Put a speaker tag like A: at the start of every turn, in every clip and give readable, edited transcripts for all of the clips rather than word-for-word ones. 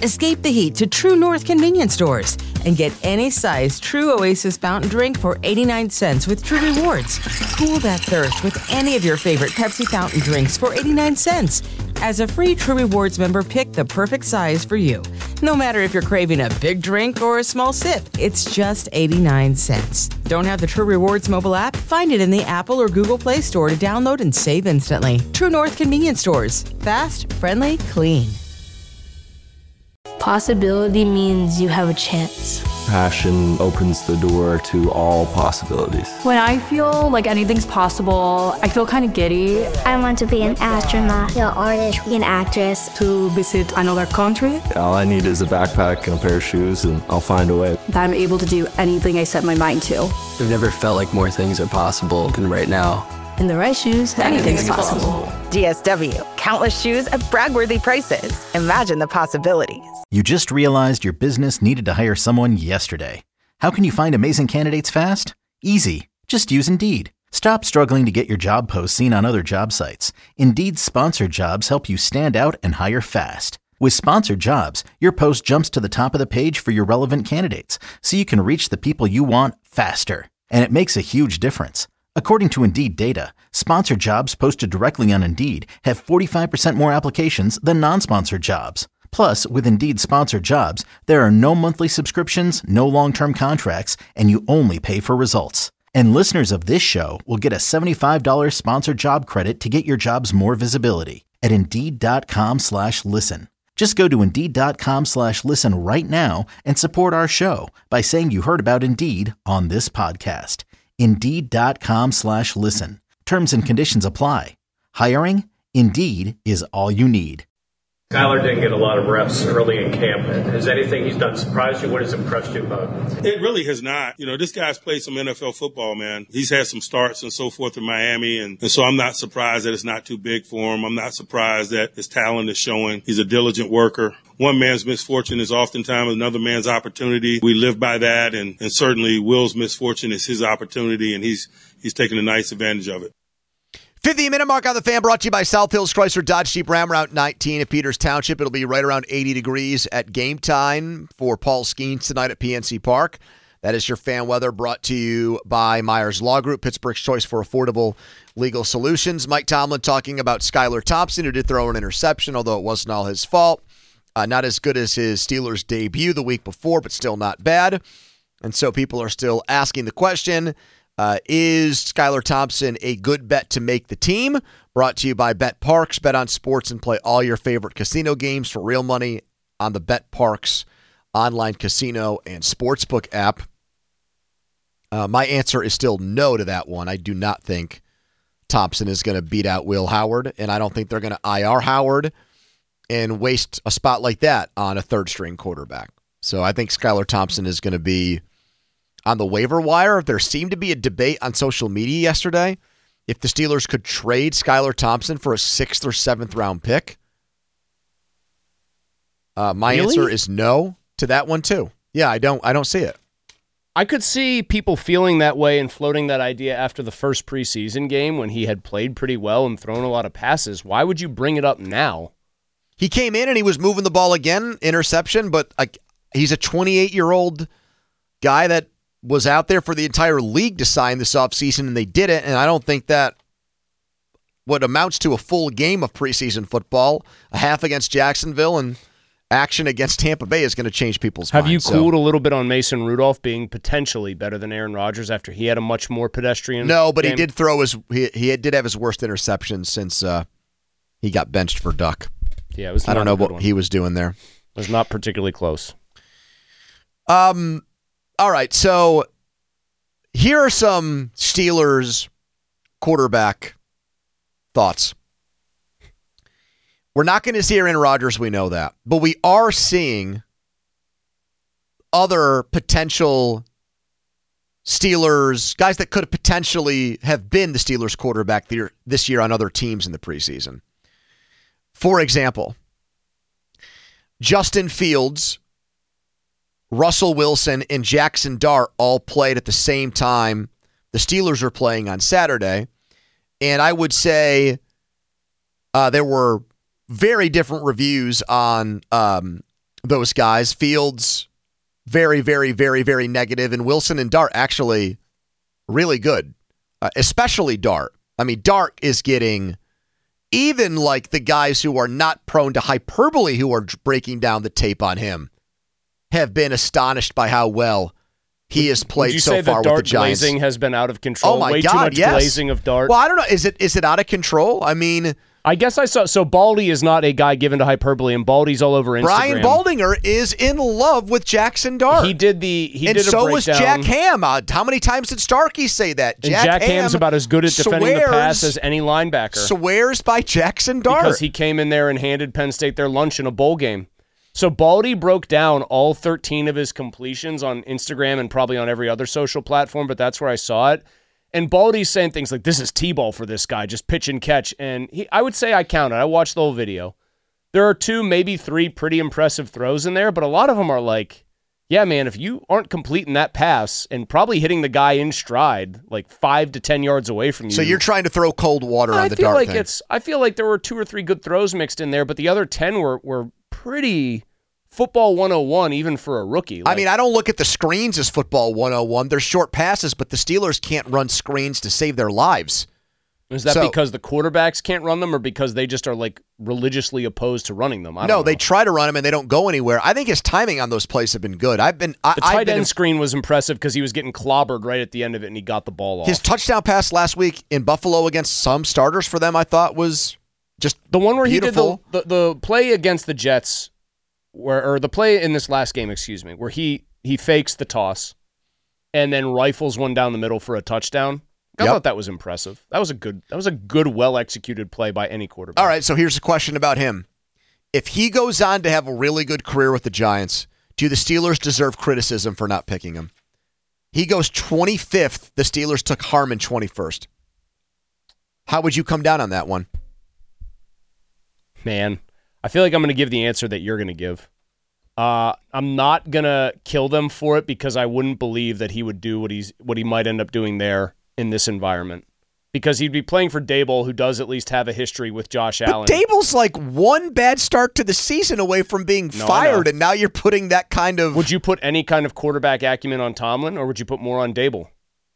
A: Escape the heat to True North convenience stores and get any size True Oasis fountain drink for 89 cents with True Rewards. Cool that thirst with any of your favorite Pepsi fountain drinks for 89 cents. As a free True Rewards member, pick the perfect size for you. No matter if you're craving a big drink or a small sip, it's just 89 cents. Don't have the True Rewards mobile app? Find it in the Apple or Google Play Store to download and save instantly. True North convenience stores. Fast, friendly, clean.
B: Possibility means you have a chance.
C: Passion opens the door to all possibilities.
D: When I feel like anything's possible, I feel kind of giddy.
E: I want to be an astronaut, an artist, an actress.
D: To visit another country.
C: All I need is a backpack and a pair of shoes, and I'll find a way.
D: That I'm able to do anything I set my mind to.
F: I've never felt like more things are possible than right now.
B: In the right shoes, anything's possible.
G: DSW, countless shoes at brag-worthy prices. Imagine the possibilities.
H: You just realized your business needed to hire someone yesterday. How can you find amazing candidates fast? Easy. Just use Indeed. Stop struggling to get your job posts seen on other job sites. Indeed's sponsored jobs help you stand out and hire fast. With sponsored jobs, your post jumps to the top of the page for your relevant candidates, so you can reach the people you want faster. And it makes a huge difference. According to Indeed data, sponsored jobs posted directly on Indeed have 45% more applications than non-sponsored jobs. Plus, with Indeed sponsored jobs, there are no monthly subscriptions, no long-term contracts, and you only pay for results. And listeners of this show will get a $75 sponsored job credit to get your jobs more visibility at Indeed.com/listen. Just go to Indeed.com/listen right now and support our show by saying you heard about Indeed on this podcast. Indeed.com/listen. Terms and conditions apply. Hiring? Indeed is all you need.
I: Skylar didn't get a lot of reps early in camp. Has anything he's done surprised you? What has impressed you about him?
J: It really has not. You know, this guy's played some NFL football, man. He's had some starts and so forth in Miami, and so I'm not surprised that it's not too big for him. I'm not surprised that his talent is showing. He's a diligent worker. One man's misfortune is oftentimes another man's opportunity. We live by that, and certainly Will's misfortune is his opportunity, and he's taking a nice advantage of it.
K: 50-minute mark on the Fan, brought to you by South Hills Chrysler Dodge Jeep Ram, Route 19 at Peters Township. It'll be right around 80 degrees at game time for Paul Skeens tonight at PNC Park. That is your fan weather, brought to you by Myers Law Group, Pittsburgh's choice for affordable legal solutions. Mike Tomlin talking about Skylar Thompson, who did throw an interception, although it wasn't all his fault. Not as good as his Steelers debut the week before, but still not bad. And so people are still asking the question, is Skylar Thompson a good bet to make the team? Brought to you by Bet Parks. Bet on sports and play all your favorite casino games for real money on the Bet Parks online casino and sportsbook app. My answer is still no to that one. I do not think Thompson is going to beat out Will Howard, and I don't think they're going to IR Howard and waste a spot like that on a third-string quarterback. So I think Skylar Thompson is going to be on the waiver wire. There seemed to be a debate on social media yesterday if the Steelers could trade Skylar Thompson for a 6th or 7th round pick. My answer is no to that one too. Yeah, I don't see it.
L: I could see people feeling that way and floating that idea after the first preseason game when he had played pretty well and thrown a lot of passes. Why would you bring it up now?
K: He came in and he was moving the ball again, interception, but he's a 28-year-old guy that was out there for the entire league to sign this offseason, and they did it, and I don't think that what amounts to a full game of preseason football, a half against Jacksonville and action against Tampa Bay, is going to change people's minds.
L: Have you cooled a little bit on Mason Rudolph being potentially better than Aaron Rodgers after he had a much more pedestrian
K: No, but
L: game?
K: he did throw he did have his worst interception since he got benched for Duck.
L: Yeah, it was.
K: I don't know what he was doing there.
L: It was not particularly close.
K: All right, so here are some Steelers quarterback thoughts. We're not going to see Aaron Rodgers, we know that. But we are seeing other potential Steelers, guys that could potentially have been the Steelers quarterback this year on other teams in the preseason. For example, Justin Fields, Russell Wilson, and Jackson Dart all played at the same time the Steelers were playing on Saturday. And I would say there were very different reviews on those guys. Fields, very, very, very, very negative, and Wilson and Dart actually really good, especially Dart. I mean, Dart is getting, even like the guys who are not prone to hyperbole who are breaking down the tape on him have been astonished by how well he has played so far with the Giants.
L: Would you say the Dart glazing has been out of control?
K: Oh my
L: Way
K: God,
L: too much
K: yes.
L: glazing of Dart.
K: Well, I don't know. Is it out of control? I mean,
L: I guess I saw. So Baldy is not a guy given to hyperbole, and Baldy's all over Instagram.
K: Brian Baldinger is in love with Jackson Dart.
L: He did a
K: so was
L: breakdown.
K: Jack Ham. How many times did Starkey say that?
L: And Jack Ham's about as good at defending the pass as any linebacker.
K: Swears by Jackson Dart.
L: Because he came in there and handed Penn State their lunch in a bowl game. So Baldy broke down all 13 of his completions on Instagram and probably on every other social platform, but that's where I saw it. And Baldy's saying things like, this is T-ball for this guy, just pitch and catch. And I would say I counted. I watched the whole video. There are 2, maybe 3 pretty impressive throws in there, but a lot of them are like, yeah, man, if you aren't completing that pass and probably hitting the guy in stride, like 5 to 10 yards away from you.
K: So you're trying to throw cold water on the Dart thing.
L: I feel like there were 2 or 3 good throws mixed in there, but the other 10 were pretty football 101 even for a rookie.
K: I mean, I don't look at the screens as football 101. They're short passes, but the Steelers can't run screens to save their lives.
L: Is that because the quarterbacks can't run them or because they just are like religiously opposed to running them?
K: No, they try to run them and they don't go anywhere. I think his timing on those plays have been good.
L: The tight end screen was impressive because he was getting clobbered right at the end of it and he got the ball off.
K: His touchdown pass last week in Buffalo against some starters for them, I thought was just
L: the one where
K: beautiful.
L: He did the play against the Jets. Or the play in this last game, where he fakes the toss and then rifles one down the middle for a touchdown. I thought that was impressive. That was a good, well-executed play by any quarterback.
K: All right, so here's a question about him. If he goes on to have a really good career with the Giants, do the Steelers deserve criticism for not picking him? He goes 25th. The Steelers took Harmon 21st. How would you come down on that one?
L: Man, I feel like I'm going to give the answer that you're going to give. I'm not going to kill them for it because I wouldn't believe that he would do what he might end up doing there in this environment. Because he'd be playing for Daboll, who does at least have a history with Josh Allen.
K: But Daboll's like one bad start to the season away from being fired, and now you're putting that kind of...
L: Would you put any kind of quarterback acumen on Tomlin, or would you put more on Daboll?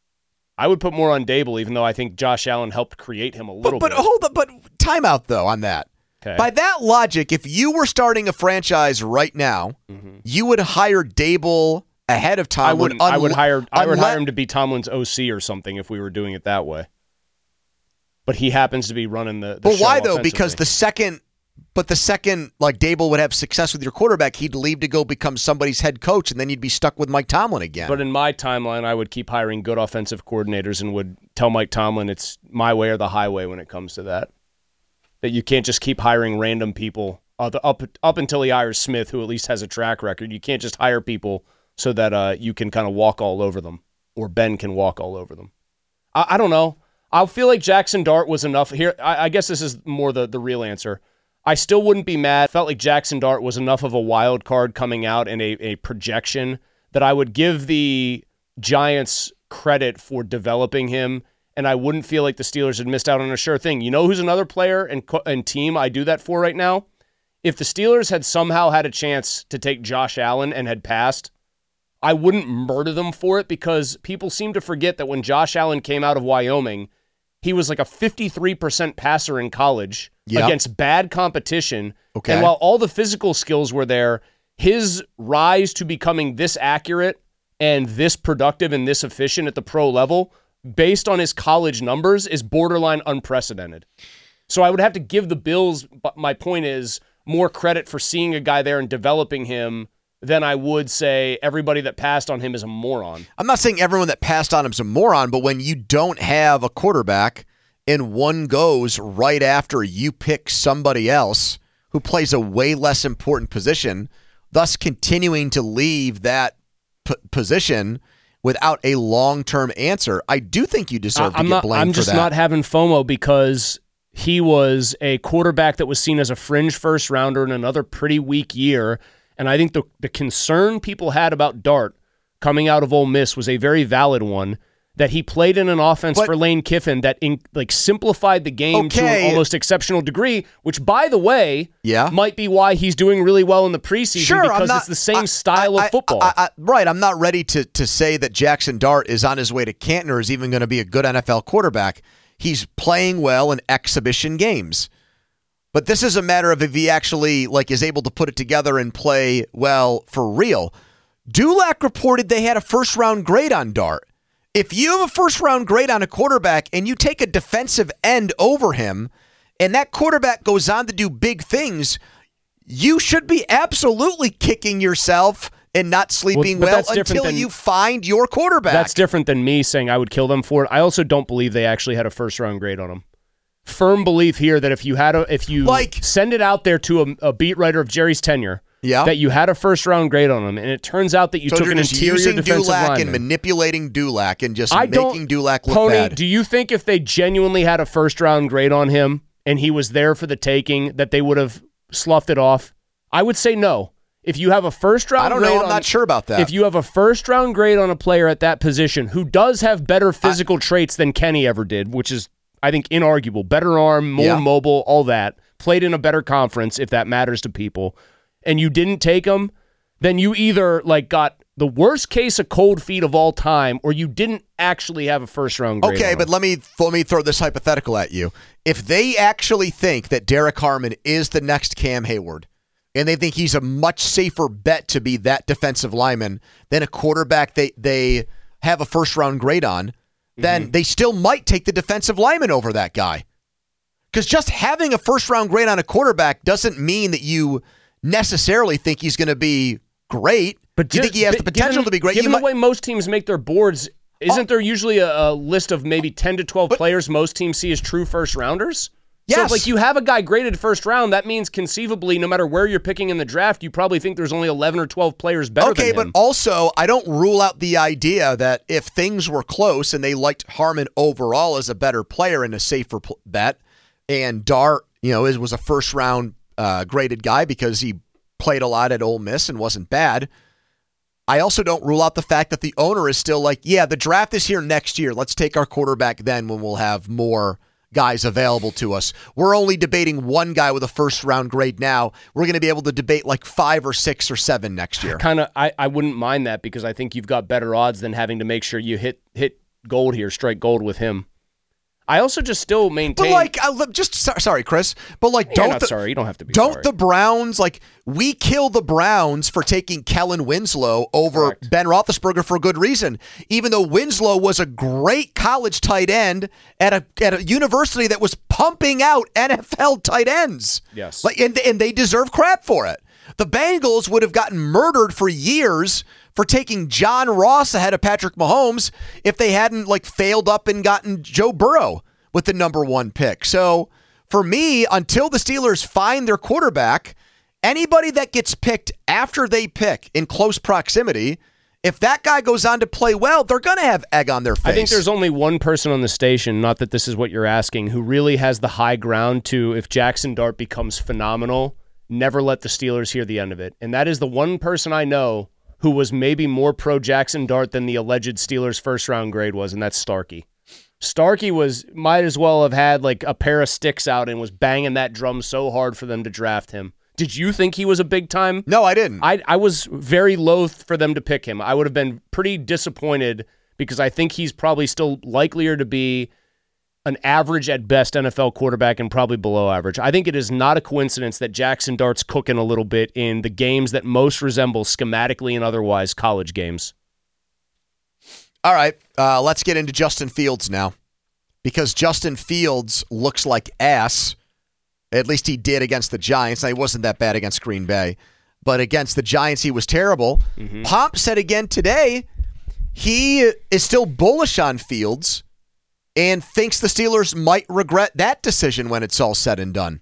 L: I would put more on Daboll, even though I think Josh Allen helped create him a little bit.
K: But time out, though, on that.
L: Okay.
K: By that logic, if you were starting a franchise right now, you would hire Daboll ahead of Tomlin.
L: I would hire him to be Tomlin's OC or something if we were doing it that way. But he happens to be running the
K: But
L: show
K: why though?
L: offensively.
K: Because the second like Daboll would have success with your quarterback, he'd leave to go become somebody's head coach, and then you'd be stuck with Mike Tomlin again.
L: But in my timeline, I would keep hiring good offensive coordinators and would tell Mike Tomlin it's my way or the highway when it comes to that. That you can't just keep hiring random people up until he hires Smith, who at least has a track record. You can't just hire people so that you can kind of walk all over them, or Ben can walk all over them. I don't know. I feel like Jackson Dart was enough. Here, I guess this is more the real answer. I still wouldn't be mad. Felt like Jackson Dart was enough of a wild card coming out and a projection that I would give the Giants credit for developing him, and I wouldn't feel like the Steelers had missed out on a sure thing. You know who's another player and team I do that for right now? If the Steelers had somehow had a chance to take Josh Allen and had passed, I wouldn't murder them for it because people seem to forget that when Josh Allen came out of Wyoming, he was like a 53% passer in college against bad competition.
K: Okay.
L: And while all the physical skills were there, his rise to becoming this accurate and this productive and this efficient at the pro level, based on his college numbers, is borderline unprecedented. So I would have to give the Bills, but my point is, more credit for seeing a guy there and developing him than I would say everybody that passed on him is a moron.
K: I'm not saying everyone that passed on him is a moron, but when you don't have a quarterback and one goes right after you pick somebody else who plays a way less important position, thus continuing to leave that position without a long-term answer, I do think you deserve to get blamed for that.
L: I'm just not having FOMO because he was a quarterback that was seen as a fringe first-rounder in another pretty weak year. And I think the concern people had about Dart coming out of Ole Miss was a very valid one. that he played in an offense for Lane Kiffin that simplified the game to an almost exceptional degree, which, by the way, might be why he's doing really well in the preseason because it's the same style of football.
K: Right. I'm not ready to say that Jackson Dart is on his way to Canton or is even going to be a good NFL quarterback. He's playing well in exhibition games. But this is a matter of if he actually is able to put it together and play well for real. Dulac reported they had a first-round grade on Dart. If you have a first-round grade on a quarterback and you take a defensive end over him and that quarterback goes on to do big things, you should be absolutely kicking yourself and not sleeping well until you find your quarterback.
L: That's different than me saying I would kill them for it. I also don't believe they actually had a first-round grade on him. Firm belief here that if you send it out there to a beat writer of Jerry's tenure, that you had a first-round grade on him, and it turns out that you took an interior defensive
K: Dulac
L: lineman.
K: and manipulating Dulac and just making Dulac look bad.
L: Do you think if they genuinely had a first-round grade on him and he was there for the taking, that they would have sloughed it off? I would say no. If you have a first-round grade
K: I'm not sure about that.
L: If you have a first-round grade on a player at that position who does have better physical traits than Kenny ever did, which is, I think, inarguable, better arm, more mobile, all that, played in a better conference, if that matters to people, and you didn't take him, then you either got the worst case of cold feet of all time, or you didn't actually have a first-round grade.
K: Okay, but let me throw this hypothetical at you. If they actually think that Derek Harmon is the next Cam Hayward, and they think he's a much safer bet to be that defensive lineman than a quarterback they have a first-round grade on, then they still might take the defensive lineman over that guy. Because just having a first-round grade on a quarterback doesn't mean that you necessarily think he's going to be great. But you think he has the potential to be great.
L: Given the way most teams make their boards, isn't there usually a list of maybe 10 to 12 players most teams see as true first-rounders?
K: Yes.
L: So if you have a guy graded first round, that means conceivably, no matter where you're picking in the draft, you probably think there's only 11 or 12 players better than him.
K: Okay, but also, I don't rule out the idea that if things were close and they liked Harmon overall as a better player and a safer bet, and Dart, was a first-round graded guy because he played a lot at Ole Miss and wasn't bad. I also don't rule out the fact that the owner is still the draft is here next year. Let's take our quarterback then when we'll have more guys available to us. We're only debating one guy with a first-round grade now. We're going to be able to debate 5 or 6 or 7 next year.
L: I wouldn't mind that because I think you've got better odds than having to make sure you hit gold here, strike gold with him. I also just still maintain.
K: But sorry, Chris. But
L: sorry. You don't have to be.
K: Don't the Browns we kill the Browns for taking Kellen Winslow over Ben Roethlisberger for a good reason? Even though Winslow was a great college tight end at a university that was pumping out NFL tight ends.
L: Yes,
K: and they deserve crap for it. The Bengals would have gotten murdered for years for taking John Ross ahead of Patrick Mahomes if they hadn't failed up and gotten Joe Burrow with the number 1 pick. So for me, until the Steelers find their quarterback, anybody that gets picked after they pick in close proximity, if that guy goes on to play well, they're going to have egg on their face.
L: I think there's only one person on the station, not that this is what you're asking, who really has the high ground to, if Jackson Dart becomes phenomenal, never let the Steelers hear the end of it. And that is the one person I know who was maybe more pro Jackson Dart than the alleged Steelers first-round grade was, and that's Starkey. Starkey might as well have had a pair of sticks out and was banging that drum so hard for them to draft him. Did you think he was a big time?
K: No, I didn't.
L: I was very loath for them to pick him. I would have been pretty disappointed because I think he's probably still likelier to be an average at best NFL quarterback and probably below average. I think it is not a coincidence that Jackson Dart's cooking a little bit in the games that most resemble schematically and otherwise college games.
K: All right, let's get into Justin Fields now, because Justin Fields looks like ass. At least he did against the Giants. Now, he wasn't that bad against Green Bay, but against the Giants, he was terrible. Pomp said again today he is still bullish on Fields and thinks the Steelers might regret that decision when it's all said and done.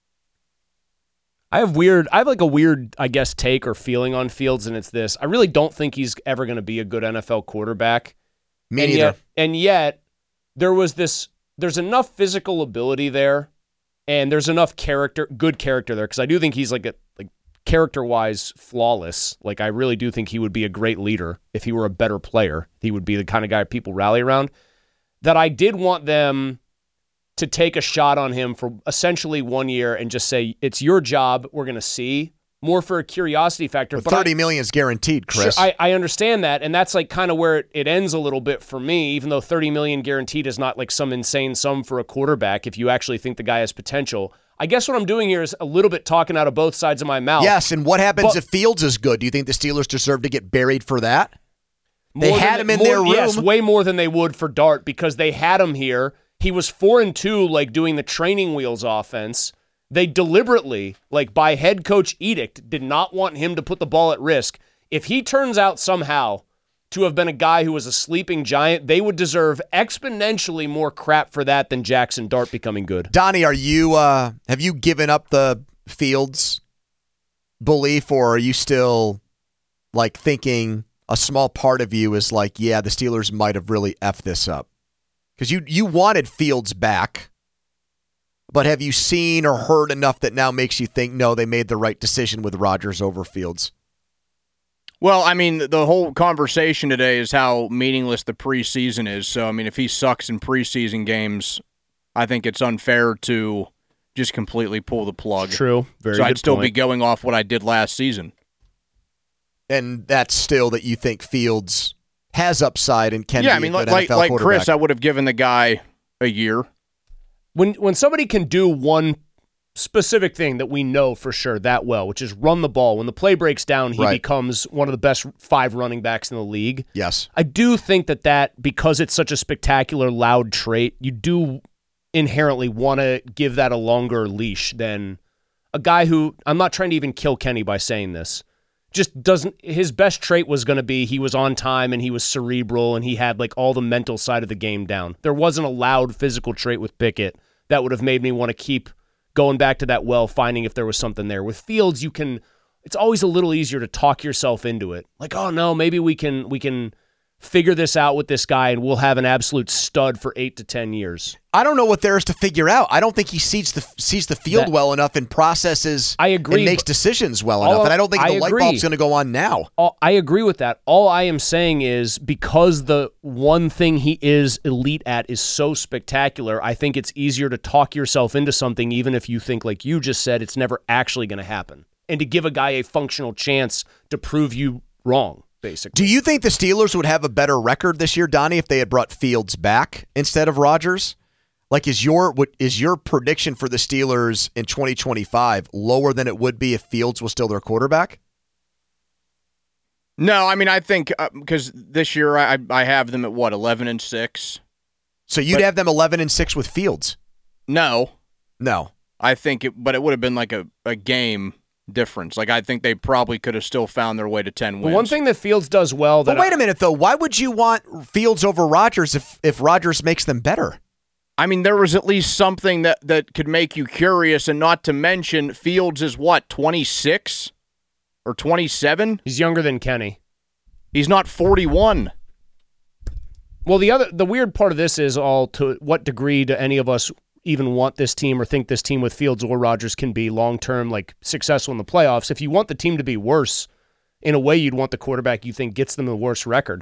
L: I have a weird, I guess, take or feeling on Fields, and it's this. I really don't think he's ever going to be a good NFL quarterback.
K: Me neither.
L: And yet, there's enough physical ability there, and there's enough good character there, because I do think he's character-wise flawless. Like, I really do think he would be a great leader if he were a better player. He would be the kind of guy people rally around. That I did want them to take a shot on him for essentially 1 year and just say, it's your job, we're going to see. More for a curiosity factor.
K: But $30 million is guaranteed, Chris.
L: Sure, I understand that, and that's like kind of where it ends a little bit for me, even though $30 million guaranteed is not like some insane sum for a quarterback if you actually think the guy has potential. I guess what I'm doing here is a little bit talking out of both sides of my mouth.
K: Yes, and what happens if Fields is good? Do you think the Steelers deserve to get buried for that? They had him in their room.
L: Yes, way more than they would for Dart because they had him here. He was 4-2, like doing the training wheels offense. They deliberately, like by head coach edict, did not want him to put the ball at risk. If he turns out somehow to have been a guy who was a sleeping giant, they would deserve exponentially more crap for that than Jackson Dart becoming good.
K: Donnie, have you given up the Fields belief, or are you still like thinking a small part of you is like, yeah, the Steelers might have really effed this up? Because you wanted Fields back. But have you seen or heard enough that now makes you think, no, they made the right decision with Rodgers over Fields?
M: Well, I mean, the whole conversation today is how meaningless the preseason is. So, I mean, if he sucks in preseason games, I think it's unfair to just completely pull the plug.
L: True. Very
M: so
L: good
M: I'd still
L: point.
M: be going off what I did last season.
K: And that's still that you think Fields has upside and can be a good NFL
M: like
K: quarterback.
M: Chris, I would have given the guy a year.
L: When somebody can do one specific thing that we know for sure that well, which is run the ball, when the play breaks down, he becomes one of the best 5 running backs in the league.
K: Yes.
L: I do think that because it's such a spectacular, loud trait, you do inherently want to give that a longer leash than a guy who, I'm not trying to even kill Kenny by saying this, just doesn't, his best trait was going to be he was on time and he was cerebral and he had like all the mental side of the game down. There wasn't a loud physical trait with Pickett that would have made me want to keep going back to that well, finding if there was something there. With Fields, it's always a little easier to talk yourself into it. Like, oh no, maybe we can figure this out with this guy and we'll have an absolute stud for 8 to 10 years.
K: I don't know what there is to figure out. I don't think he sees the field well enough and processes
L: I agree,
K: and makes decisions well enough. And I don't think the light bulb's going to go on now.
L: I agree with that. All I am saying is because the one thing he is elite at is so spectacular, I think it's easier to talk yourself into something even if you think, like you just said, it's never actually going to happen. And to give a guy a functional chance to prove you wrong. Basically.
K: Do you think the Steelers would have a better record this year, Donnie, if they had brought Fields back instead of Rodgers? Like, is your prediction for the Steelers in 2025 lower than it would be if Fields was still their quarterback?
M: No, I mean, I think because this year I have them at 11-6.
K: So you'd have them 11-6 with Fields?
M: No.
K: I
M: think but it would have been like a game difference. Like, I think they probably could have still found their way to 10 wins.
L: The one thing that Fields does well
K: But wait a minute, though. Why would you want Fields over Rodgers if Rodgers makes them better?
M: I mean, there was at least something that could make you curious, and not to mention Fields is, 26 or 27?
L: He's younger than Kenny.
M: He's not 41.
L: Well, the weird part of this is all to what degree do any of us even want this team or think this team with Fields or Rodgers can be long-term, like, successful in the playoffs. If you want the team to be worse, in a way you'd want the quarterback you think gets them the worst record.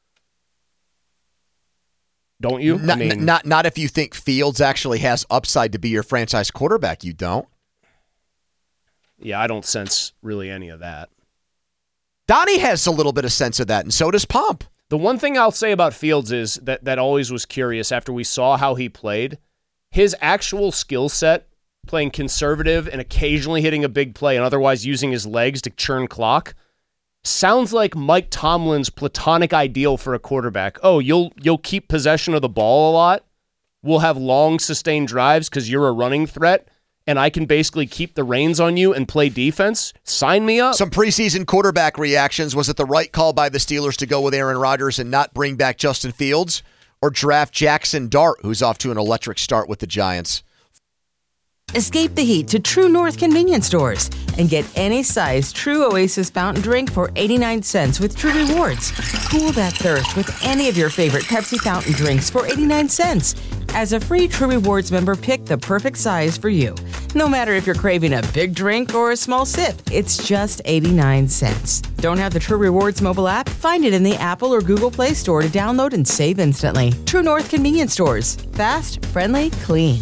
L: Don't you?
K: Not if you think Fields actually has upside to be your franchise quarterback. You don't.
L: Yeah, I don't sense really any of that.
K: Donnie has a little bit of sense of that, and so does Pomp.
L: The one thing I'll say about Fields is that always was curious after we saw how he played. His actual skill set, playing conservative and occasionally hitting a big play and otherwise using his legs to churn clock, sounds like Mike Tomlin's platonic ideal for a quarterback. Oh, you'll keep possession of the ball a lot. We'll have long, sustained drives because you're a running threat, and I can basically keep the reins on you and play defense. Sign me up.
K: Some preseason quarterback reactions. Was it the right call by the Steelers to go with Aaron Rodgers and not bring back Justin Fields? Or draft Jackson Dart, who's off to an electric start with the Giants?
A: Escape the heat to True North convenience stores and get any size True Oasis fountain drink for 89 cents with True Rewards. Cool that thirst with any of your favorite Pepsi fountain drinks for 89 cents. As a free True Rewards member, pick the perfect size for you. No matter if you're craving a big drink or a small sip, it's just 89 cents. Don't have the True Rewards mobile app? Find it in the Apple or Google Play Store to download and save instantly. True North Convenience Stores. Fast, friendly, clean.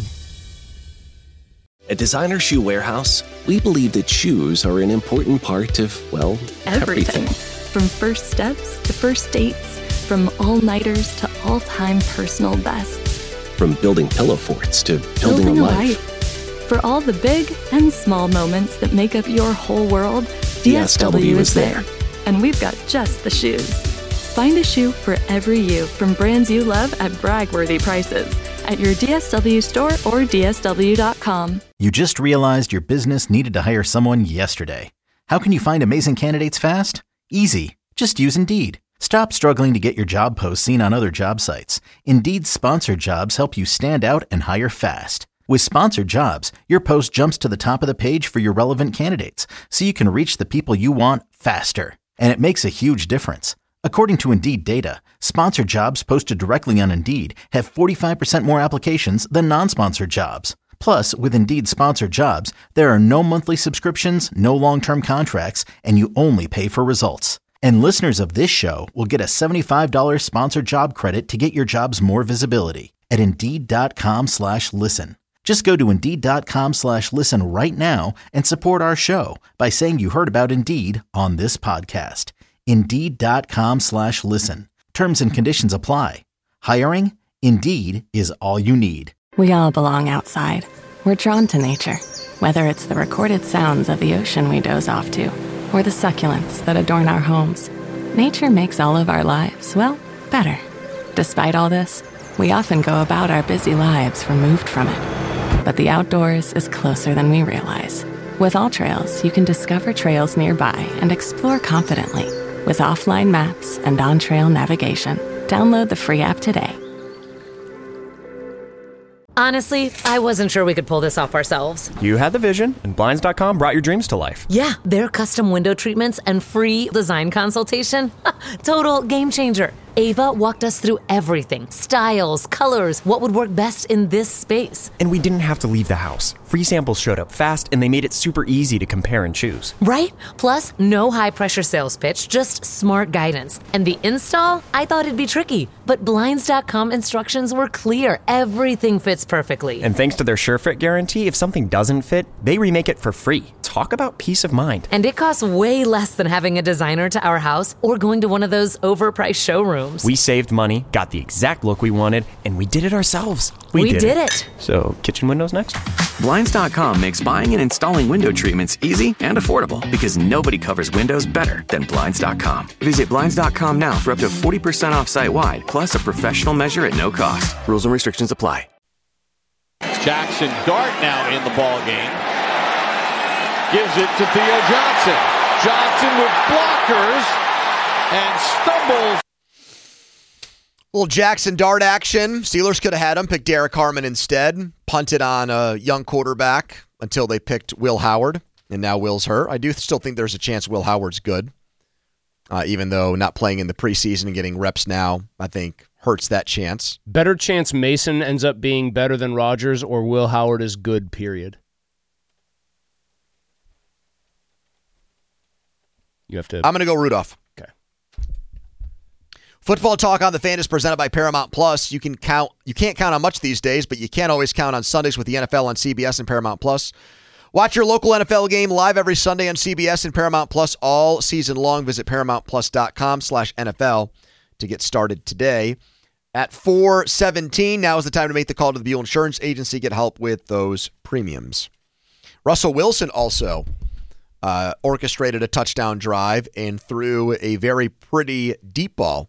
N: At Designer Shoe Warehouse, we believe that shoes are an important part of, well, everything.
O: From first steps to first dates, from all-nighters to all-time personal bests.
N: From building pillow forts to building a life.
O: For all the big and small moments that make up your whole world, DSW is there. And we've got just the shoes. Find a shoe for every you from brands you love at brag-worthy prices at your DSW store or DSW.com.
H: You just realized your business needed to hire someone yesterday. How can you find amazing candidates fast? Easy. Just use Indeed. Stop struggling to get your job posts seen on other job sites. Indeed's sponsored jobs help you stand out and hire fast. With sponsored jobs, your post jumps to the top of the page for your relevant candidates, so you can reach the people you want faster. And it makes a huge difference. According to Indeed data, sponsored jobs posted directly on Indeed have 45% more applications than non-sponsored jobs. Plus, with Indeed sponsored jobs, there are no monthly subscriptions, no long-term contracts, and you only pay for results. And listeners of this show will get a $75 sponsored job credit to get your jobs more visibility at Indeed.com/listen. Just go to Indeed.com/listen right now and support our show by saying you heard about Indeed on this podcast. Indeed.com/listen. Terms and conditions apply. Hiring? Indeed is all you need.
P: We all belong outside. We're drawn to nature, whether it's the recorded sounds of the ocean we doze off to, or the succulents that adorn our homes. Nature makes all of our lives, well, better. Despite all this, we often go about our busy lives removed from it. But the outdoors is closer than we realize. With AllTrails, you can discover trails nearby and explore confidently. With offline maps and on-trail navigation, download the free app today.
Q: Honestly, I wasn't sure we could pull this off ourselves.
R: You had the vision, and Blinds.com brought your dreams to life.
Q: Yeah, their custom window treatments and free design consultation. Total game changer. Ava walked us through everything. Styles, colors, what would work best in this space.
R: And we didn't have to leave the house. Free samples showed up fast, and they made it super easy to compare and choose.
Q: Right? Plus, no high-pressure sales pitch, just smart guidance. And the install? I thought it'd be tricky. But Blinds.com instructions were clear. Everything fits perfectly.
R: And thanks to their SureFit guarantee, if something doesn't fit, they remake it for free. Talk about peace of mind.
Q: And it costs way less than having a designer to our house or going to one of those overpriced showrooms.
R: We saved money, got the exact look we wanted, and we did it ourselves.
Q: We did it.
R: So, kitchen windows next?
S: Blinds.com makes buying and installing window treatments easy and affordable because nobody covers windows better than Blinds.com. Visit Blinds.com now for up to 40% off site-wide, plus a professional measure at no cost. Rules and restrictions apply.
T: Jackson Dart now in the ball game. Gives it to Theo Johnson. Johnson with blockers and stumbles.
K: Little Jackson Dart action. Steelers could have had him, picked Derek Harmon instead. Punted on a young quarterback until they picked Will Howard, and now Will's hurt. I do still think there's a chance Will Howard's good, even though not playing in the preseason and getting reps now, I think, hurts that chance.
L: Better chance Mason ends up being better than Rodgers, or Will Howard is good, period. You have to.
K: I'm going to go Rudolph.
L: Okay.
K: Football Talk on the Fan is presented by Paramount Plus. You can't count on much these days, but you can't always count on Sundays with the NFL on CBS and Paramount Plus. Watch your local NFL game live every Sunday on CBS and Paramount Plus all season long. Visit ParamountPlus.com/NFL to get started today. At 4:17, now is the time to make the call to the Buell Insurance Agency. Get help with those premiums. Russell Wilson also orchestrated a touchdown drive and threw a very pretty deep ball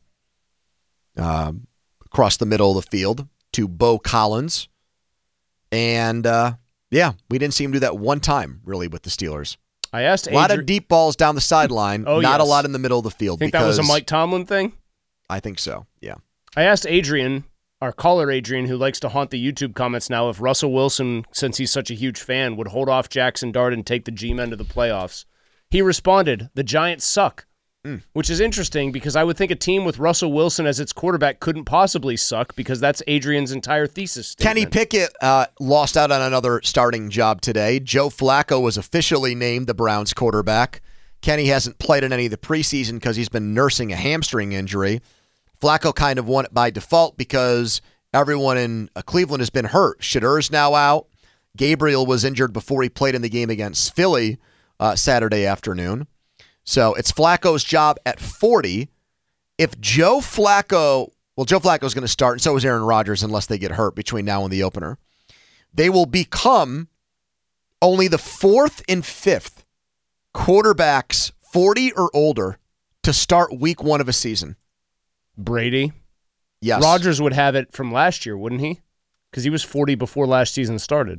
K: across the middle of the field to Bo Collins. And, we didn't see him do that one time, really, with the Steelers.
L: I asked
K: a lot of deep balls down the sideline, not a lot in the middle of the field.
L: Think that was a Mike Tomlin thing?
K: I think so, yeah.
L: I asked Adrian, our caller Adrian, who likes to haunt the YouTube comments now, if Russell Wilson, since he's such a huge fan, would hold off Jackson Dart and take the G-men to the playoffs. He responded, "The Giants suck. which is interesting because I would think a team with Russell Wilson as its quarterback couldn't possibly suck because that's Adrian's entire thesis statement.
K: Kenny Pickett lost out on another starting job today. Joe Flacco was officially named the Browns quarterback. Kenny hasn't played in any of the preseason because he's been nursing a hamstring injury. Flacco kind of won it by default because everyone in Cleveland has been hurt. Shedur's now out. Gabriel was injured before he played in the game against Philly Saturday afternoon. So it's Flacco's job at 40. If Joe Flacco's going to start, and so is Aaron Rodgers unless they get hurt between now and the opener. They will become only the 4th and 5th quarterbacks 40 or older to start week 1 of a season.
L: Brady?
K: Yes.
L: Rodgers would have it from last year, wouldn't he? Because he was 40 before last season started.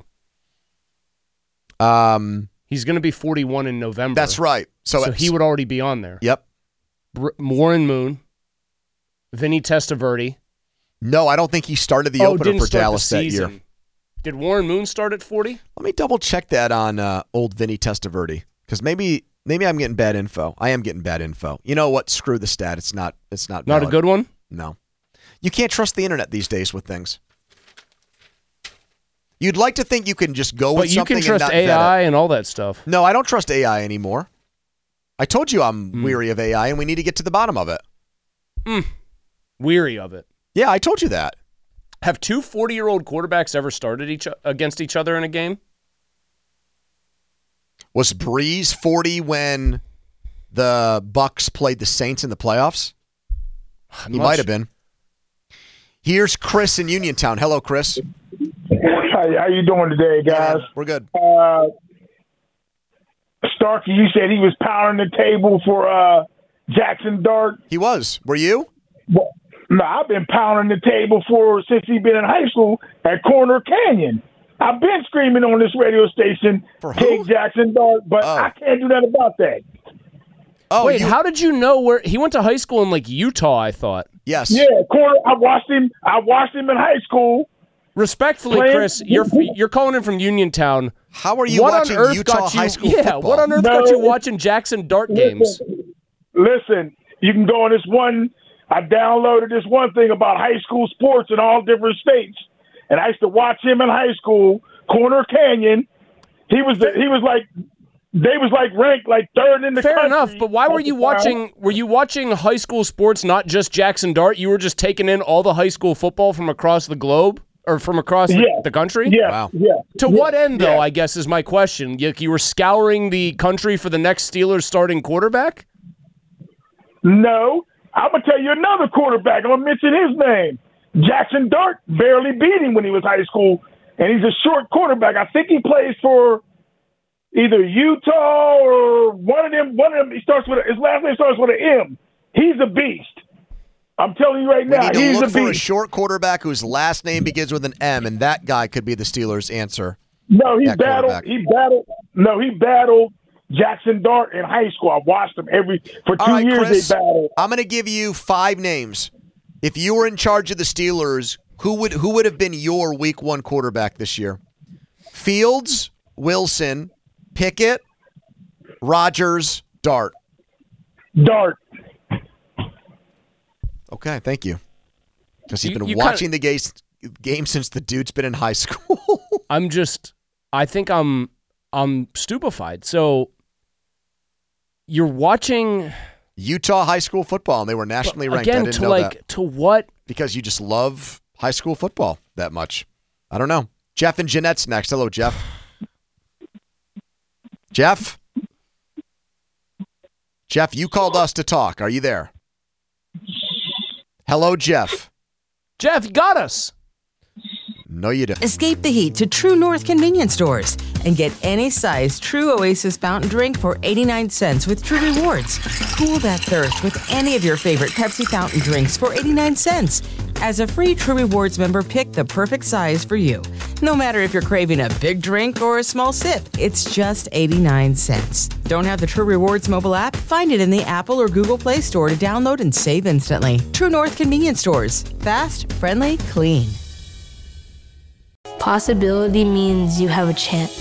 L: He's going to be 41 in November.
K: That's right. So
L: he would already be on there.
K: Yep.
L: Warren Moon, Vinny Testaverde.
K: No, I don't think he started the opener for Dallas that year.
L: Did Warren Moon start at 40?
K: Let me double check that on old Vinny Testaverde because maybe I'm getting bad info. I am getting bad info. You know what? Screw the stat. It's not
L: Not
K: valid.
L: a good one?
K: No. You can't trust the internet these days with things. You'd like to think you can just go with something and not vet it.
L: But you can trust AI and all that stuff.
K: No, I don't trust AI anymore. I told you I'm weary of AI and we need to get to the bottom of it.
L: Weary of it.
K: Yeah, I told you that.
L: Have 2 40-year-old quarterbacks ever started against each other in a game?
K: Was Breeze 40 when the Bucs played the Saints in the playoffs? He might have been. Here's Chris in Uniontown. Hello, Chris.
U: Hi, how you doing today, guys?
K: Yeah, we're good.
U: Starkey, you said he was pounding the table for Jackson Dart.
K: He was. Were you?
U: Well, no, I've been pounding the table since he's been in high school at Corner Canyon. I've been screaming on this radio station, take Jackson Dart, but I can't do nothing about that.
K: Oh,
L: wait, how did you know where he went to high school in Utah? I thought.
K: Yes.
U: Yeah, Corner. I watched him in high school.
L: Respectfully, Chris, you're calling in from Uniontown.
K: How are you watching Utah high school football?
L: What on earth got you watching Jackson Dart games?
U: Listen, you can go on this one. I downloaded this one thing about high school sports in all different states, and I used to watch him in high school. Corner Canyon. They was ranked like 3rd in the country.
L: Fair enough, but why were you watching? Were you watching high school sports, not just Jackson Dart? You were just taking in all the high school football from across the globe or from across the country?
U: Yeah.
K: Wow.
U: Yeah.
L: To what end, though? I guess is my question. You were scouring the country for the next Steelers starting quarterback?
U: No, I'm gonna tell you another quarterback. I'm gonna mention his name. Jackson Dart barely beat him when he was high school, and he's a short quarterback. I think he plays for either Utah or one of them. He starts with his last name starts with an M. He's a beast. I'm telling you right now,
K: we need to
U: he's
K: look
U: a
K: for a
U: beast.
K: short quarterback whose last name begins with an M, and that guy could be the Steelers' answer.
U: No, he battled Jackson Dart in high school. I watched him for 2 years.
K: Chris,
U: they battled.
K: I'm going to give you 5 names. If you were in charge of the Steelers, who would have been your Week 1 quarterback this year? Fields, Wilson, Pickett, Rodgers, Dart.
U: Dart.
K: Okay, thank you. Because you've been watching the game since the dude's been in high school.
L: I think I'm stupefied. So you're watching
K: Utah high school football, and they were nationally ranked. I didn't know that.
L: To what?
K: Because you just love high school football that much. I don't know. Jeff and Jeanette's next. Hello, Jeff. Jeff? Jeff, you called us to talk. Are you there? Hello, Jeff.
L: Jeff, you got us.
K: No, you don't.
A: Escape the heat to True North convenience stores and get any size True Oasis fountain drink for 89 cents with True Rewards. Cool that thirst with any of your favorite Pepsi fountain drinks for 89 cents. As a free True Rewards member, pick the perfect size for you. No matter if you're craving a big drink or a small sip, it's just 89 cents. Don't have the True Rewards mobile app? Find it in the Apple or Google Play Store to download and save instantly. True North convenience stores. Fast, friendly, clean.
B: Possibility means you have a chance.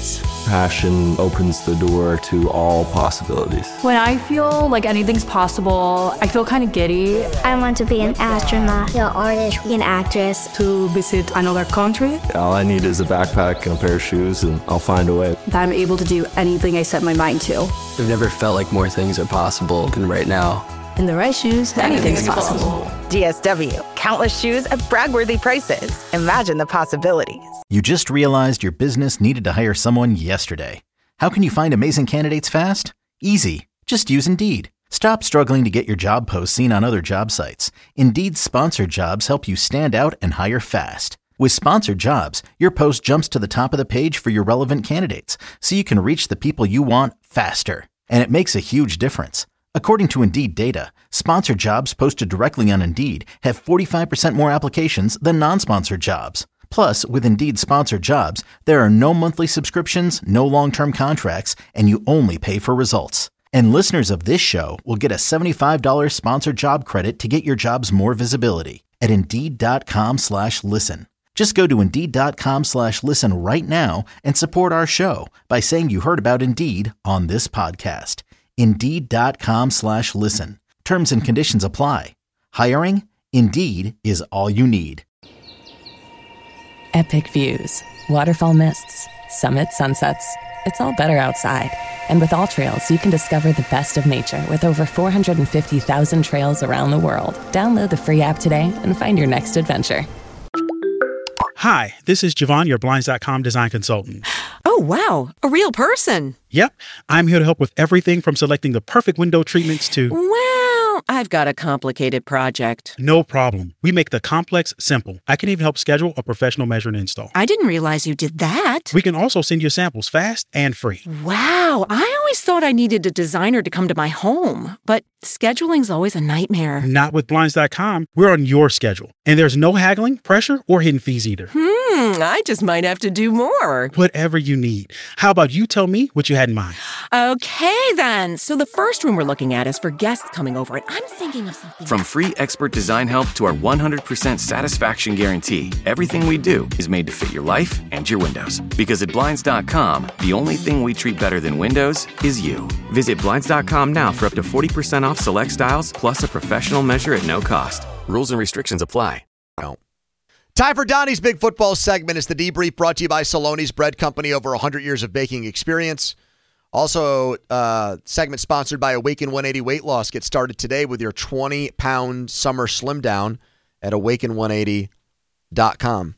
C: Passion opens the door to all possibilities.
D: When I feel like anything's possible, I feel kind of giddy.
E: I want to be an astronaut, an artist, an actress.
B: To visit another country.
C: All I need is a backpack and a pair of shoes, and I'll find a way.
B: That I'm able to do anything I set my mind to.
F: I've never felt like more things are possible than right now.
B: In the right shoes, anything's possible.
G: DSW, countless shoes at brag-worthy prices. Imagine the possibilities.
H: You just realized your business needed to hire someone yesterday. How can you find amazing candidates fast? Easy. Just use Indeed. Stop struggling to get your job posts seen on other job sites. Indeed's sponsored jobs help you stand out and hire fast. With sponsored jobs, your post jumps to the top of the page for your relevant candidates, so you can reach the people you want faster. And it makes a huge difference. According to Indeed data, sponsored jobs posted directly on Indeed have 45% more applications than non-sponsored jobs. Plus, with Indeed sponsored jobs, there are no monthly subscriptions, no long-term contracts, and you only pay for results. And listeners of this show will get a $75 sponsored job credit to get your jobs more visibility at Indeed.com/listen. Just go to Indeed.com/listen right now and support our show by saying you heard about Indeed on this podcast. Indeed.com/listen. Terms and conditions apply. Hiring? Indeed is all you need.
P: Epic views, waterfall mists, summit sunsets. It's all better outside. And with All Trails, you can discover the best of nature with over 450,000 trails around the world. Download the free app today and find your next adventure.
V: Hi, this is Javon, your Blinds.com design consultant.
W: Oh, wow. A real person.
V: Yep. I'm here to help with everything from selecting the perfect window treatments to...
W: Well, I've got a complicated project.
V: No problem. We make the complex simple. I can even help schedule a professional measure and install.
W: I didn't realize you did that.
V: We can also send you samples fast and free.
W: Wow. I always thought I needed a designer to come to my home, but scheduling's always a nightmare.
V: Not with Blinds.com. We're on your schedule. And there's no haggling, pressure, or hidden fees either.
W: I just might have to do more.
V: Whatever you need. How about you tell me what you had in mind?
W: Okay, then. So the first room we're looking at is for guests coming over, and I'm thinking of something.
S: From free expert design help to our 100% satisfaction guarantee, everything we do is made to fit your life and your windows. Because at Blinds.com, the only thing we treat better than windows is you. Visit Blinds.com now for up to 40% off select styles, plus a professional measure at no cost. Rules and restrictions apply.
K: Time for Donnie's Big Football segment. It's the debrief brought to you by Saloni's Bread Company, over 100 years of baking experience. Also, segment sponsored by Awaken 180 Weight Loss. Get started today with your 20-pound summer slim down at awaken180.com.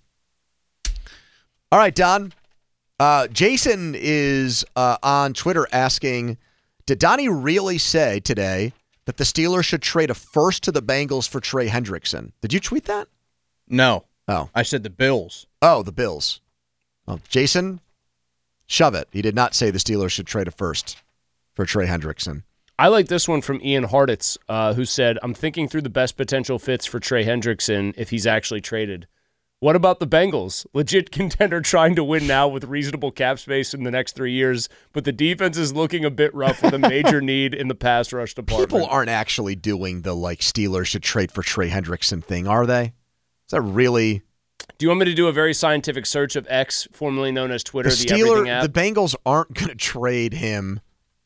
K: All right, Don. Jason is on Twitter asking, did Donnie really say today that the Steelers should trade a first to the Bengals for Trey Hendrickson? Did you tweet that?
M: No.
K: Oh.
M: I said the Bills.
K: Oh, the Bills. Well, Jason, shove it. He did not say the Steelers should trade a first for Trey Hendrickson.
L: I like this one from Ian Hartitz, who said, I'm thinking through the best potential fits for Trey Hendrickson if he's actually traded. What about the Bengals? Legit contender trying to win now with reasonable cap space in the next 3 years, but the defense is looking a bit rough with a major need in the pass rush department.
K: People aren't actually doing the, Steelers should trade for Trey Hendrickson thing, are they? Is that really...
L: Do you want me to do a very scientific search of X, formerly known as Twitter, the Everything app?
K: The Bengals aren't going to trade him.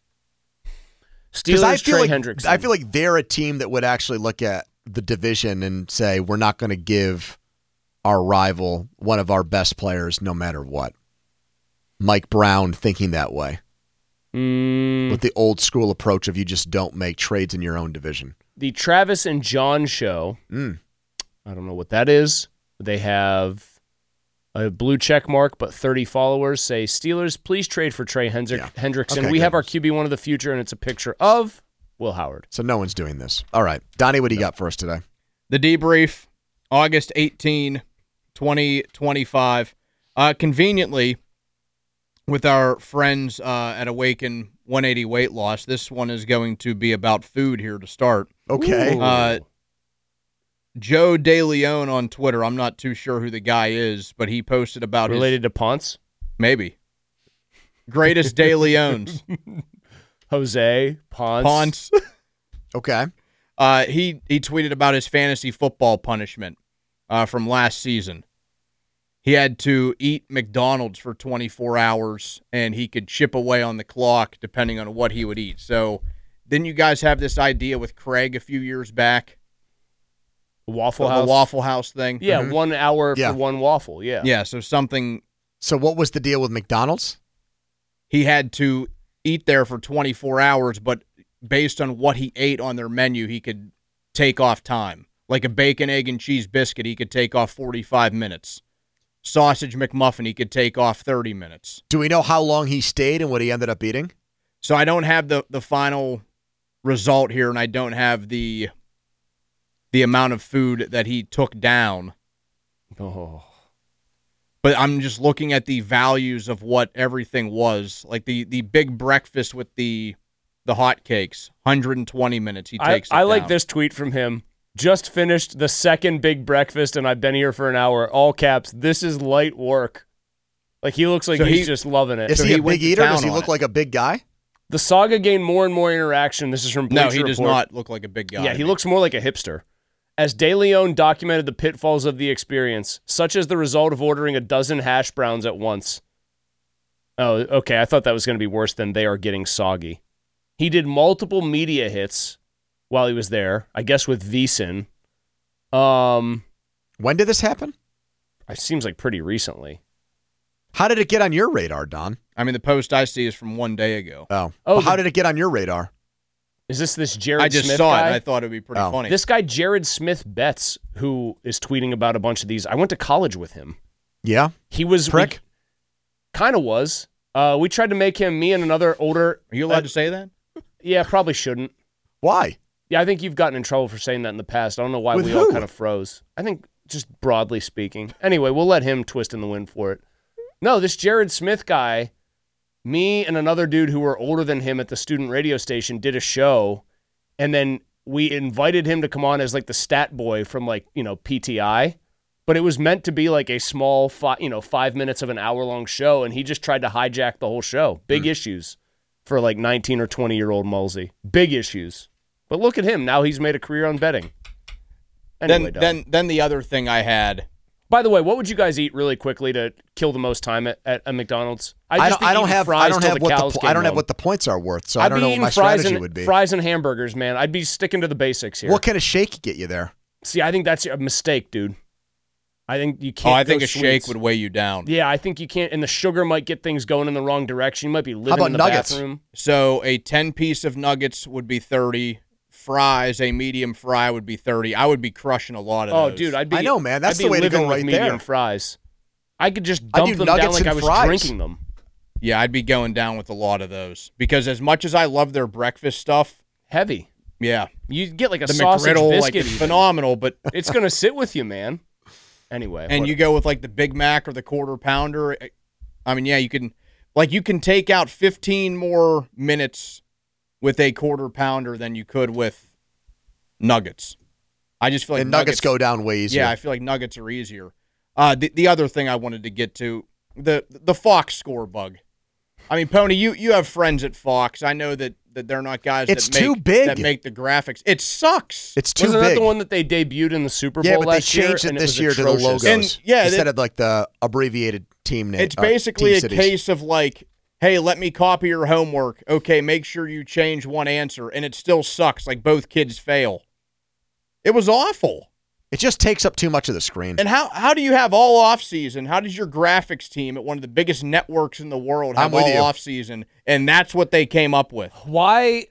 L: Steelers, Trey Hendrickson.
K: I feel like they're a team that would actually look at the division and say, we're not going to give our rival one of our best players no matter what. Mike Brown thinking that way. With the old school approach of you just don't make trades in your own division.
L: The Travis and John show. I don't know what that is. They have a blue check mark, but 30 followers. Say, Steelers, please trade for Trey Hendrickson.
K: Okay,
L: we have our QB1 of the future, and it's a picture of Will Howard.
K: So no one's doing this. All right. Donnie, what do you got for us today?
M: The debrief, August 18, 2025. Conveniently, with our friends at Awaken 180 Weight Loss, this one is going to be about food here to start.
K: Okay.
M: Joe DeLeon on Twitter. I'm not too sure who the guy is, but he posted about
L: related to Ponce?
M: Maybe. Greatest DeLeons.
L: Jose, Ponce.
K: Okay.
M: He tweeted about his fantasy football punishment from last season. he had to eat McDonald's for 24 hours, and he could chip away on the clock depending on what he would eat. So didn't you guys have this idea with Craig a few years back?
L: Waffle House?
M: The Waffle House thing?
L: Yeah, 1 hour for one waffle, yeah.
M: Yeah, so something...
K: So what was the deal with McDonald's?
M: He had to eat there for 24 hours, but based on what he ate on their menu, he could take off time. Like a bacon, egg, and cheese biscuit, he could take off 45 minutes. Sausage McMuffin, he could take off 30 minutes.
K: Do we know how long he stayed and what he ended up eating?
M: So I don't have the final result here, and I don't have the amount of food that he took down.
L: Oh.
M: But I'm just looking at the values of what everything was. Like the big breakfast with the hot cakes, 120 minutes he takes
L: I
M: it
L: like
M: down.
L: this tweet from him. Just finished the second big breakfast, and I've been here for an hour. All caps, this is light work. Like, he looks like
M: So
L: he's just loving it.
K: Is
L: So
K: he a
M: went
K: big
M: to
K: eater?
M: town
K: Does he
M: on
K: look
M: it.
K: like a big guy?
L: The saga gained more and more interaction. This is from Bleacher
M: No, he does
L: Report.
M: not look like a big guy.
L: Yeah, he looks more like a hipster. As De Leon documented the pitfalls of the experience, such as the result of ordering a dozen hash browns at once. Oh, okay. I thought that was going to be worse than they are getting soggy. He did multiple media hits while he was there, I guess with VSiN.
K: When did this happen?
L: It seems like pretty recently.
K: How did it get on your radar, Don?
M: I mean, the post I see is from 1 day ago.
K: Oh. Well, how did it get on your radar?
L: Is this Jared
M: I just
L: Smith
M: saw
L: guy?
M: it, and I thought it would be pretty funny.
L: This guy, Jared Smith Betts, who is tweeting about a bunch of these. I went to college with him.
K: Yeah?
L: He was...
K: Prick?
L: Kind of was. We tried to make him, me and another older...
M: Are you allowed to say that?
L: Yeah, probably shouldn't.
K: Why?
L: Yeah, I think you've gotten in trouble for saying that in the past. I don't know why
K: With
L: we
K: who?
L: all kind of froze. I think just broadly speaking. Anyway, we'll let him twist in the wind for it. No, this Jared Smith guy, me and another dude who were older than him at the student radio station did a show, and then we invited him to come on as like the stat boy from PTI, but it was meant to be like a small 5 minutes of an hour-long show, and he just tried to hijack the whole show. Big issues for like 19 or 20-year-old Mulsey. Big issues. But look at him. Now he's made a career on betting. Anyway,
M: then the other thing I had.
L: By the way, what would you guys eat really quickly to kill the most time at McDonald's?
K: I don't have what the points are worth, so I don't know what my strategy would be.
L: Fries and hamburgers, man. I'd be sticking to the basics here.
K: What kind of shake get you there?
L: See, I think that's a mistake, dude. I think you can't.
M: I think
L: go
M: a shake would weigh you down.
L: Yeah, I think you can't. And the sugar might get things going in the wrong direction. You might be living
K: How about
L: in the
K: nuggets?
L: bathroom.
M: So a 10-piece of nuggets would be 30. Fries, a medium fry would be 30. I would be crushing a lot of those.
L: Oh, dude, I'd be.
K: I know, man. That's
L: I'd be
K: the way to
L: living
K: go
L: with
K: right
L: medium
K: there.
L: fries. I could just
K: I
L: dump
K: do
L: them down
K: nuggets
L: like
K: and
L: I was
K: fries.
L: drinking them.
M: Yeah, I'd be going down with a lot of those because as much as I love their breakfast stuff,
L: Heavy.
M: yeah,
L: You get like a
M: the
L: sausage
M: McGriddle
L: biscuit.
M: like, is
L: even.
M: phenomenal. But
L: It's gonna sit with you, man. Anyway,
M: and you go with like the Big Mac or the Quarter Pounder. I mean, yeah, you can take out 15 more minutes with a Quarter Pounder than you could with nuggets. I just feel like
K: And nuggets go down way easier.
M: Yeah, I feel like nuggets are easier. The other thing I wanted to get to, the Fox score bug. I mean, Pony, you have friends at Fox. I know that they're not guys that make the graphics. It sucks.
K: It's too
L: Wasn't
K: big.
L: that the one that they debuted in the Super Bowl
K: Yeah, but they
L: last year?
K: changed it
L: and
K: this
L: was
K: year to the
L: atrocious?
K: logos
M: And,
K: instead of like the abbreviated team name.
M: It's basically a
K: team cities.
M: case of like, hey, let me copy your homework. Okay, make sure you change one answer, and it still sucks. Like both kids fail. It was awful.
K: It just takes up too much of the screen.
M: And how do you have all off season? How does your graphics team at one of the biggest networks in the world have all off season? And that's what they came up with.
L: Why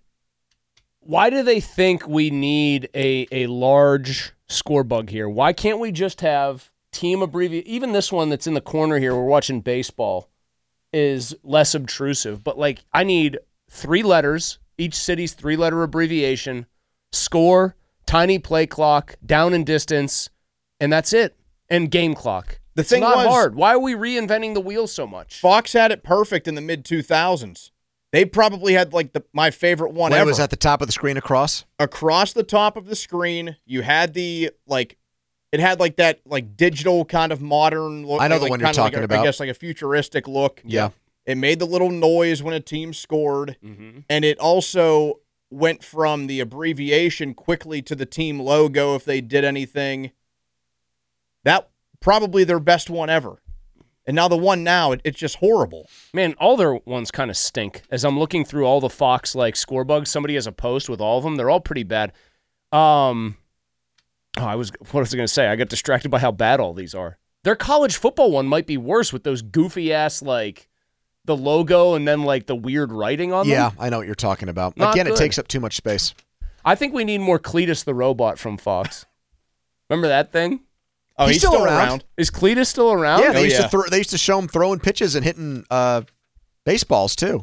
L: do they think we need a large score bug here? Why can't we just have team abbreviation? Even this one that's in the corner here, we're watching baseball, is less obtrusive. But like, I need 3 letters, each city's 3-letter abbreviation, score, tiny play clock, down and distance, and that's it. And game clock. It's not hard. Why are we reinventing the wheel so much?
M: Fox had it perfect in the mid-2000s. They probably had like my favorite one
K: When
M: ever.
K: it was at the top of the screen across?
M: Across the top of the screen, you had it had like that like digital kind of modern look.
K: I know the
M: like,
K: one you're
M: kinda
K: talking
M: like
K: about.
M: I guess like a futuristic look.
K: Yeah.
M: It made the little noise when a team scored, and it also went from the abbreviation quickly to the team logo if they did anything. That probably their best one ever. And now the one now, it's just horrible.
L: Man, all their ones kind of stink. As I'm looking through all the Fox score bugs, somebody has a post with all of them. They're all pretty bad. What was I going to say? I got distracted by how bad all these are. Their college football one might be worse with those goofy ass the logo and then the weird writing on them.
K: Yeah, I know what you're talking about.
L: Not
K: Again,
L: good.
K: It takes up too much space.
L: I think we need more Cletus the robot from Fox. Remember that thing? Oh,
K: He's still around.
L: Is Cletus still around?
K: Yeah, they used to show him throwing pitches and hitting baseballs too.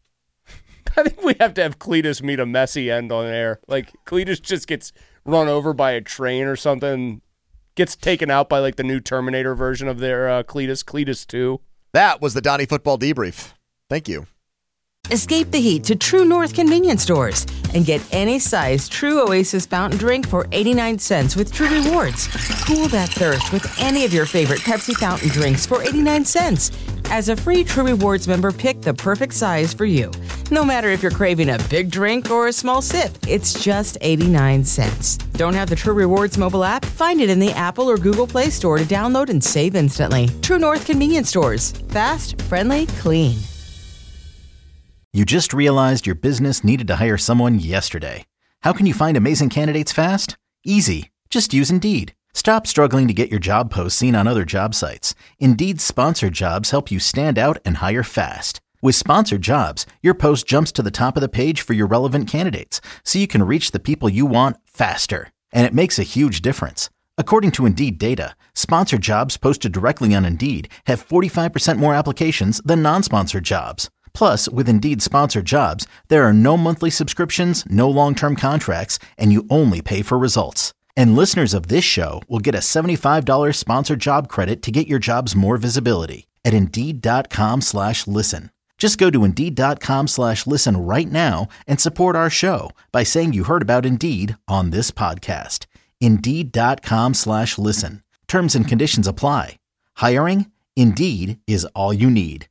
L: I think we have to have Cletus meet a messy end on air. Cletus just gets run over by a train or something, gets taken out by the new Terminator version of their Cletus 2.
K: That was the Donnie Football Debrief. Thank you.
A: Escape the heat to True North convenience stores and get any size True Oasis fountain drink for 89 cents with True Rewards. Cool that thirst with any of your favorite Pepsi fountain drinks for 89 cents. As a free True Rewards member, pick the perfect size for you. No matter if you're craving a big drink or a small sip, it's just 89 cents. Don't have the True Rewards mobile app? Find it in the Apple or Google Play Store to download and save instantly. True North convenience stores. Fast, friendly, clean.
H: You just realized your business needed to hire someone yesterday. How can you find amazing candidates fast? Easy. Just use Indeed. Stop struggling to get your job posts seen on other job sites. Indeed's sponsored jobs help you stand out and hire fast. With sponsored jobs, your post jumps to the top of the page for your relevant candidates, so you can reach the people you want faster. And it makes a huge difference. According to Indeed data, sponsored jobs posted directly on Indeed have 45% more applications than non-sponsored jobs. Plus, with Indeed sponsored jobs, there are no monthly subscriptions, no long-term contracts, and you only pay for results. And listeners of this show will get a $75 sponsored job credit to get your jobs more visibility at Indeed.com/listen. Just go to Indeed.com/listen right now and support our show by saying you heard about Indeed on this podcast. Indeed.com/listen. Terms and conditions apply. Hiring? Indeed is all you need.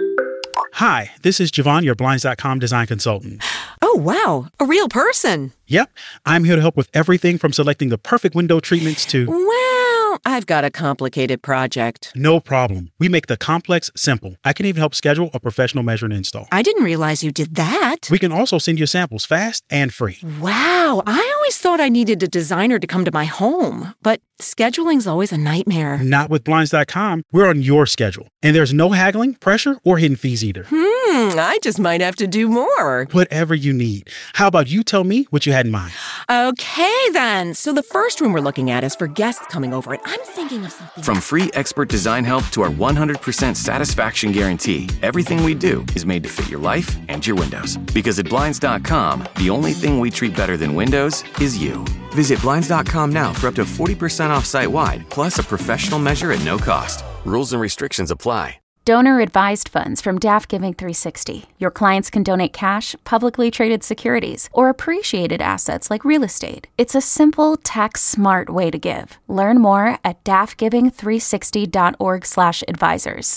V: Hi, this is Javon, your Blinds.com design consultant.
W: Oh, wow. A real person.
V: Yep. I'm here to help with everything from selecting the perfect window treatments to...
W: Well, I've got a complicated project.
V: No problem. We make the complex simple. I can even help schedule a professional measure and install.
W: I didn't realize you did that.
V: We can also send you samples fast and free.
W: Wow. I always thought I needed a designer to come to my home, but scheduling's always a nightmare.
V: Not with Blinds.com. We're on your schedule. And there's no haggling, pressure, or hidden fees either.
W: I just might have to do more.
V: Whatever you need. How about you tell me what you had in mind?
W: Okay, then. So the first room we're looking at is for guests coming over, and I'm thinking of something.
S: From free expert design help to our 100% satisfaction guarantee, everything we do is made to fit your life and your windows. Because at Blinds.com, the only thing we treat better than windows is you. Visit Blinds.com now for up to 40% off site-wide, plus a professional measure at no cost. Rules and restrictions apply.
I: Donor-advised funds from DAF Giving 360. Your clients can donate cash, publicly traded securities, or appreciated assets like real estate. It's a simple, tax-smart way to give. Learn more at dafgiving360.org/advisors.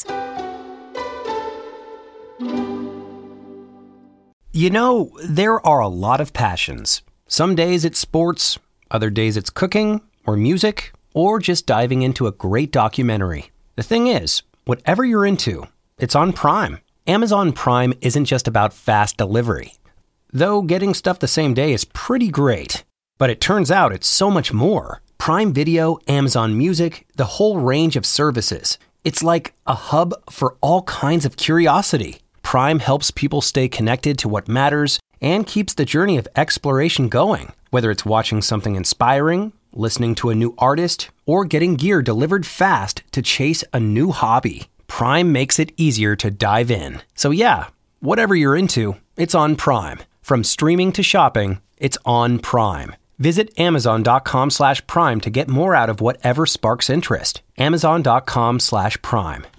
J: You know, there are a lot of passions. Some days it's sports, other days it's cooking, or music, or just diving into a great documentary. The thing is, whatever you're into, it's on Prime. Amazon Prime isn't just about fast delivery. Though getting stuff the same day is pretty great. But it turns out it's so much more. Prime Video, Amazon Music, the whole range of services. It's like a hub for all kinds of curiosity. Prime helps people stay connected to what matters and keeps the journey of exploration going. Whether it's watching something inspiring, listening to a new artist, or getting gear delivered fast to chase a new hobby, Prime makes it easier to dive in. So yeah, whatever you're into, it's on Prime. From streaming to shopping, it's on Prime. Visit Amazon.com/Prime to get more out of whatever sparks interest. Amazon.com/Prime.